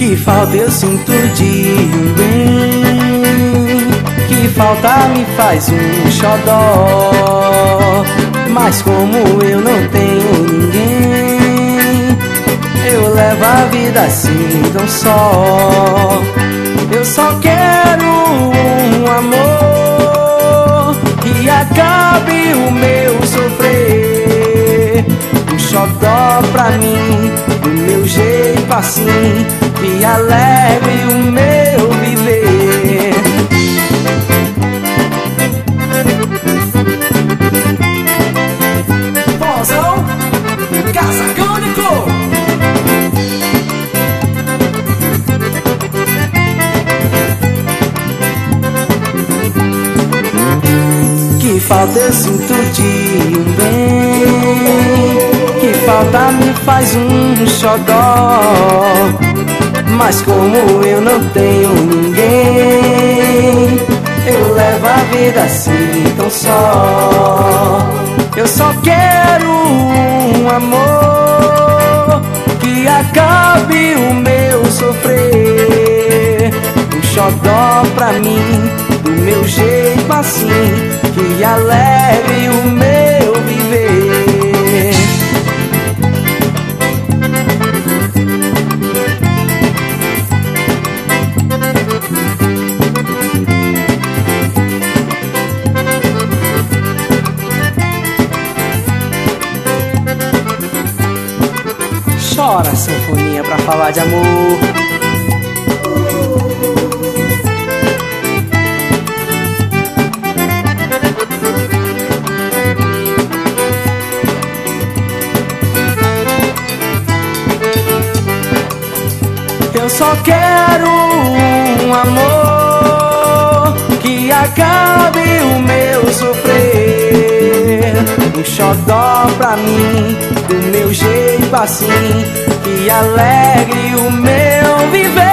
Que falta eu sinto de um bem, que falta me faz um xodó. Mas como eu não tenho ninguém, eu levo a vida assim tão só. Eu só quero um amor que acabe o meu sofrer, um xodó pra mim, do meu jeito assim, que alegre o meu viver. Vozão, Casacão de Cor. Que falta eu sinto de um bem, que falta me faz um xodó. Mas como eu não tenho ninguém, eu levo a vida assim tão só. Eu só quero um amor que acabe o meu sofrer, um xodó pra mim, do meu jeito assim, que alegre o meu viver. Chora, sanfoninha, pra falar de amor. Eu só quero um amor que acabe o meu sofrer, um xodó pra mim, do meu jeito assim, que alegre o meu viver.